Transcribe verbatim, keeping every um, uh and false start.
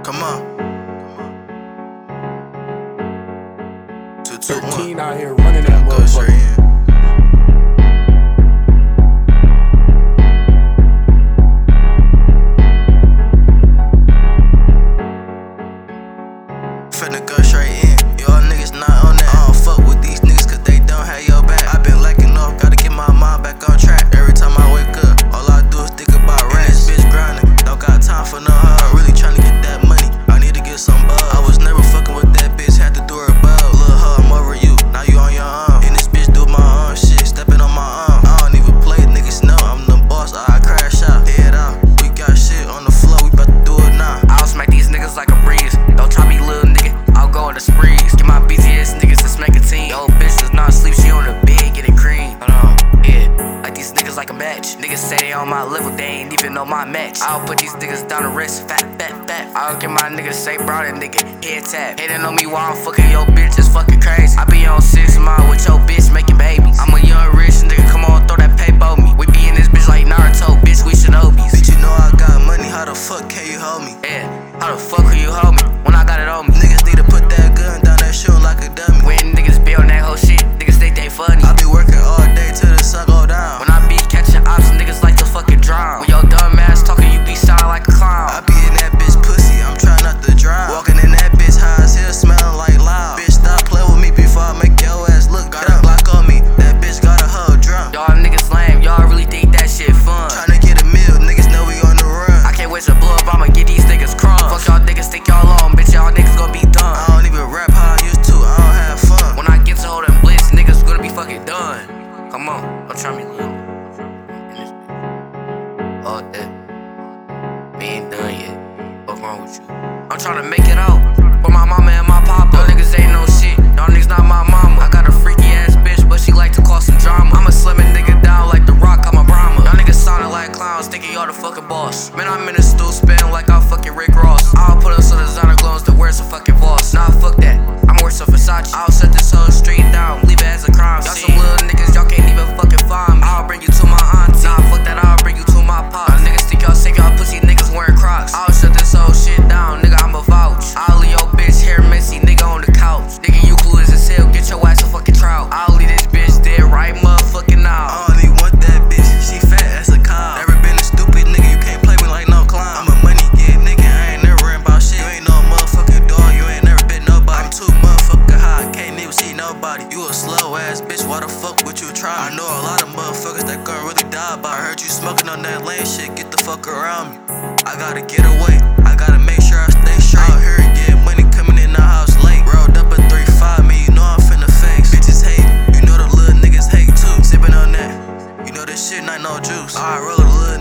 Come on. Two, two, one. thirteen out here running that motherfucker. Finna go straight in. Y'all niggas not on that. I don't fuck with these niggas cause they don't have your back. I been lacking off, gotta get my mind back on track. Every time I wake up, all I do is think about rent. This bitch grinding, don't got time for no hug. I'm really tryna get that money, I need to get some buzz. I was never fucking with that bitch, had to do her bug. Lil' hoe, I'm over you, now you on your own. And this bitch do my own shit, stepping on my arm. I don't even play, niggas know I'm the boss, I crash out, head out. We got shit on the floor, we bout to do it now. I'll smack these niggas like a breeze. Don't try me, little nigga, I'll go on the sprees. Get my B T S niggas to smack a team. Yo, bitch does not sleep, she on the bed getting cream. Hold on, yeah, like these niggas like a match. Niggas say they on my level, they ain't even know my match. I'll put these niggas down the wrist, fat, fat, fat. I'll get my niggas say brown and nigga, head tap. Hating on me while I'm fucking your bitch, it's fucking crazy. I be on six mile with your bitch making babies. I'm a young rich nigga, come on, throw that paper on me. We be in this bitch like Naruto, bitch, we Shinobis. Bitch, you know I got money, how the fuck can you hold me? Yeah, how the fuck can you hold me when I got it on me? Niggas need to put that gun down that shooting like a dummy. When niggas be on that whole shit, niggas think they funny. I be working all day till the sun go down. When I be catching ops, niggas like to fucking drown. When your dumb ass talking, you be sounding like a clown. I be in that bitch pussy, I'm trying not to drown. Walking in that bitch high as hell, smelling like loud. Bitch, stop playing with me before I make your ass look. Got a block on me, that bitch got a hoe drunk. Y'all niggas lame, y'all really think that shit fun. Tryna get a meal, niggas know we on the run. I can't wait to blow up, I'ma get these niggas crumbs. Fuck y'all niggas, think y'all on, bitch, y'all niggas gon' be done. I don't even rap how I used to, I don't have fun. When I get to hold them blitz, niggas gonna be fucking done. Come on, don't try me, little. All that. We ain't done yet. What's wrong with you? I'm tryna make it out for my mama and my papa. Y'all niggas ain't no shit. Y'all niggas not my mama. I got a freaky ass bitch, but she like to cause some drama. I'm a slimming nigga down like The Rock, I'm a Brahma. Y'all niggas sounding like clowns, thinking y'all the fucking boss. Man, I'm in a stool spinning like I'm fucking Rick Ross. I'll put up some designer clothes to wear some fucking Voss. Nah, fuck that. I'm wearing some Versace. I'll set this whole street down, leave it as a crime scene. Y'all some little niggas, y'all can't even fucking find me. I'll bring you to my auntie. Nah, fuck that, I'll bring you to my pop. Y'all niggas think y'all sick, y'all pussy niggas wearing Crocs. I'll shut this whole shit down, nigga, I'm a vouch. I'll leave your bitch hair messy, nigga on the couch. Nigga, you clueless as hell, get your ass a fucking trout. I'll leave this bitch dead right motherfucking now. I only want that bitch, she fat as a cow. Never been a stupid nigga, you can't play me like no clown. I'm a money getting nigga, I ain't never worrying about shit. You ain't no motherfucking dog, you ain't never been nobody. I'm too motherfucking high, can't even see nobody. You a slow ass bitch, why the fuck would you try? I know a lot of motherfuckers that gon' really die by. I heard you smoking on that lane shit, get the fuck around me. I gotta get away, I gotta make sure I stay straight. Out here get money coming in the house late. Rolled up a three five, man, you know I'm finna face. Bitches hate, you know the little niggas hate too. Sippin' on that, you know this shit not no juice. I roll a little